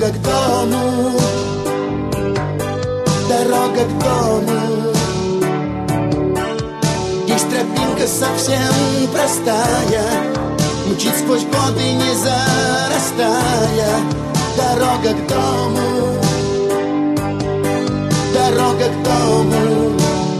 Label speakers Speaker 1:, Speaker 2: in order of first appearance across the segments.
Speaker 1: Дорога к дому, дорога к дому. Есть тропинка совсем простая, мчит сквозь годы, не зарастая. Дорога к дому, дорога к дому.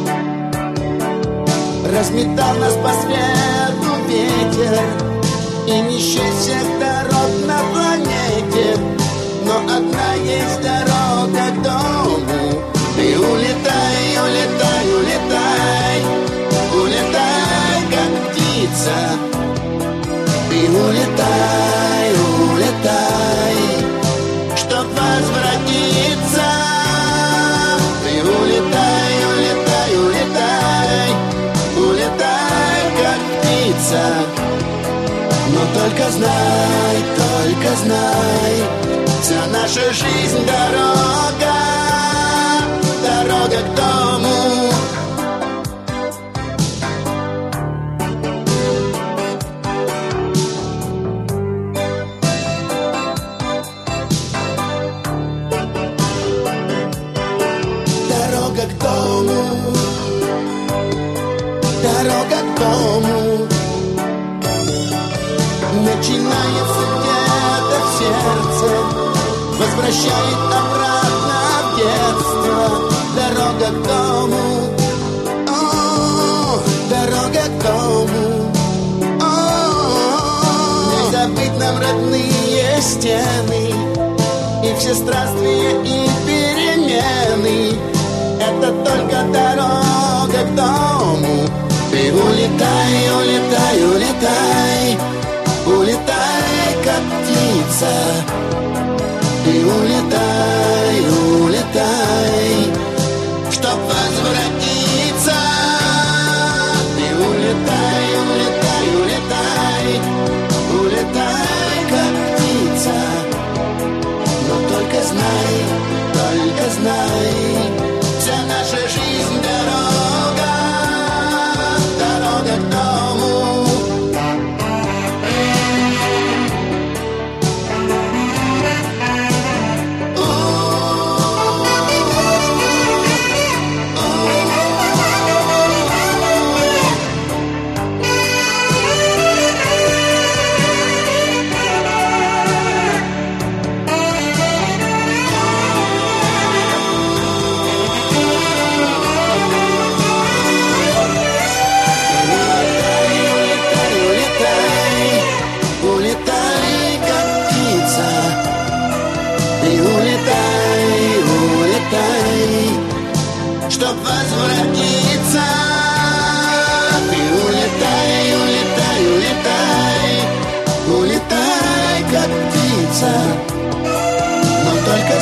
Speaker 1: Разметал нас по свету ветер и не счесть всех дорог на планете, но одна есть дорога к дому. Ты улетай, улетай, улетай, улетай, как птица. Ты улетай, улетай, чтоб возвратиться. Ты улетай, улетай, улетай, улетай, как птица. Но только знай, вся наша жизнь дорога, дорога к дому. Дорога к дому, дорога к дому. Начинается где-то в сердце, возвращает обратно в детство. Дорога к дому, о, дорога к дому. Не забыть нам родные стены и все странствия и перемены. Это только дорога к дому. Ты улетай, улетай, улетай, улетай, как птица. Ты улетай, улетай, чтоб возвратиться. Ты улетай, улетай, улетай, улетай, как птица. Но только знай, вся наша жизнь дорога, дорога к дому. Чтоб возвратиться. Ты улетай, улетай, улетай, улетай, как птица. Но только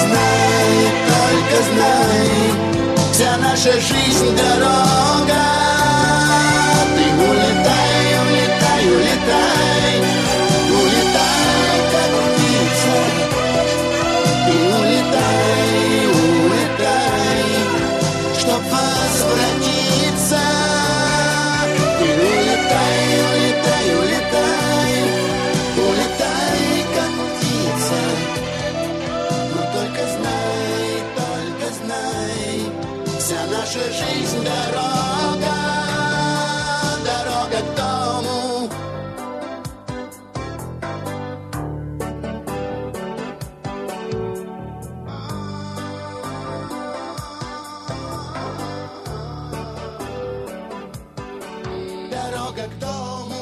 Speaker 1: знай, вся наша жизнь дорога. Ты улетай, улетай, улетай, улетай, как птица. Ты улетай, улетай, чтоб возвратиться. Ты улетай, улетай, улетай, улетай, как птица. Но только знай, вся наша жизнь дорога, дорога к дому. Дорога к дому.